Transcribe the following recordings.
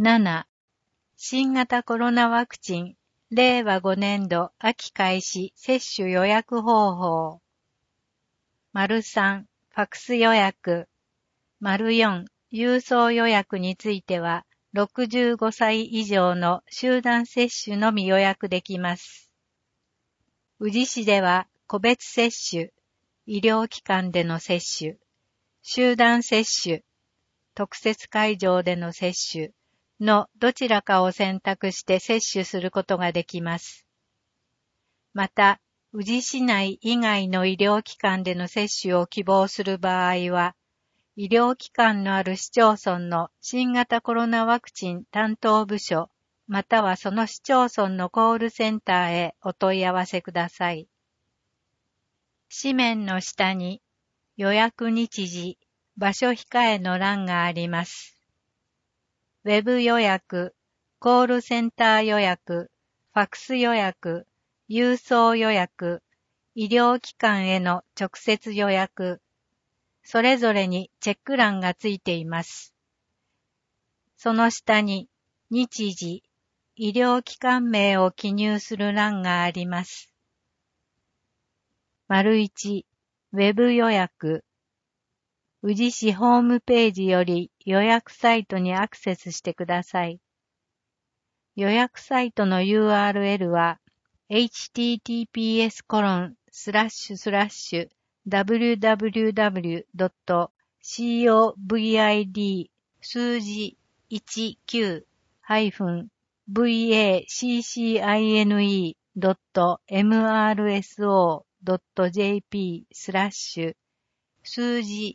7、新型コロナワクチン、令和5年度秋開始接種予約方法。3、ファクス予約。4、郵送予約については、65歳以上の集団接種のみ予約できます。宇治市では個別接種、医療機関での接種、集団接種、特設会場での接種のどちらかを選択して接種することができます。また、宇治市内以外の医療機関での接種を希望する場合は、医療機関のある市町村の新型コロナワクチン担当部署、またはその市町村のコールセンターへお問い合わせください。紙面の下に予約日時、場所控えの欄があります。ウェブ予約、コールセンター予約、ファクス予約、郵送予約、医療機関への直接予約、それぞれにチェック欄がついています。その下に日時、医療機関名を記入する欄があります。1、ウェブ予約。宇治市ホームページより予約サイトにアクセスしてください。予約サイトの URL は https://www.covid 数字 19-vaccine.mrso.jp 数字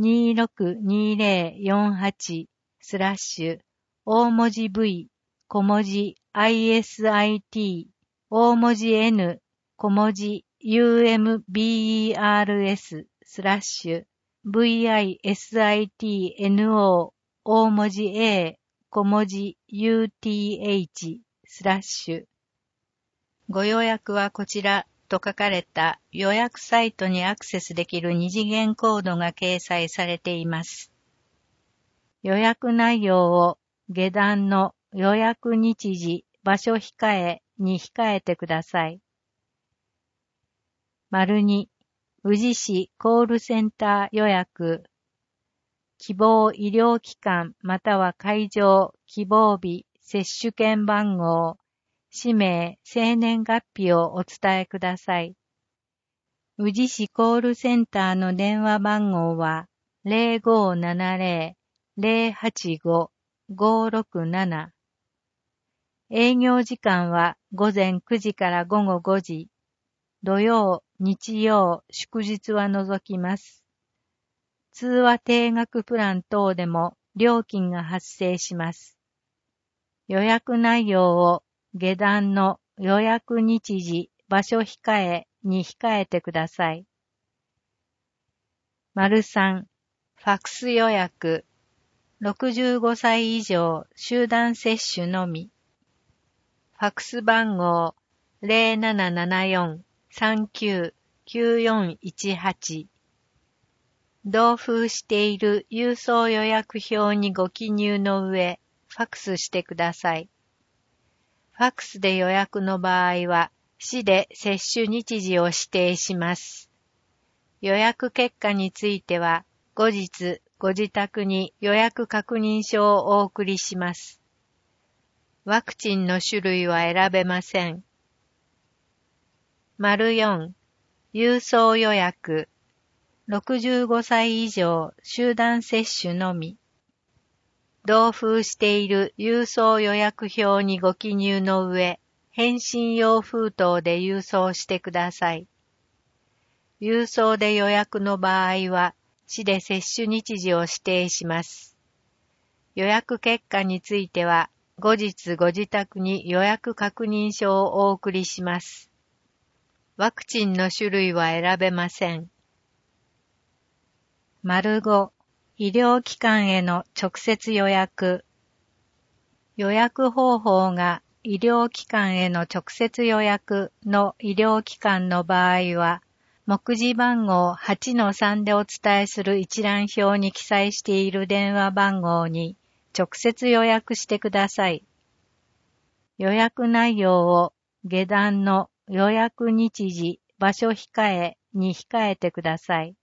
262048大文字 V 小文字 ISIT 大文字 N 小文字 UMBERS VISITNO 大文字 A 小文字 UTH ご予約はこちらと書かれた予約サイトにアクセスできる二次元コードが掲載されています。予約内容を下段の予約日時、場所控えに控えてください。2、宇治市コールセンター予約。希望医療機関または会場、希望日、接種券番号、氏名、生年月日をお伝えください。宇治市コールセンターの電話番号は 0570-085-567。営業時間は午前9時から午後5時。土曜、日曜、祝日は除きます。通話定額プラン等でも料金が発生します。予約内容を下段の予約日時、場所控えに控えてください。3、ファクス予約。65歳以上集団接種のみ。ファクス番号 0774-39-9418。同封している郵送予約表にご記入の上、ファクスしてください。ファクスで予約の場合は、市で接種日時を指定します。予約結果については、後日ご自宅に予約確認書をお送りします。ワクチンの種類は選べません。4、郵送予約。65歳以上集団接種のみ。同封している郵送予約表にご記入の上、返信用封筒で郵送してください。郵送で予約の場合は、市で接種日時を指定します。予約結果については、後日ご自宅に予約確認書をお送りします。ワクチンの種類は選べません。5、医療機関への直接予約。予約方法が医療機関への直接予約の医療機関の場合は、目次番号 8-3 でお伝えする一覧表に記載している電話番号に直接予約してください。予約内容を下段の予約日時、場所控えに控えてください。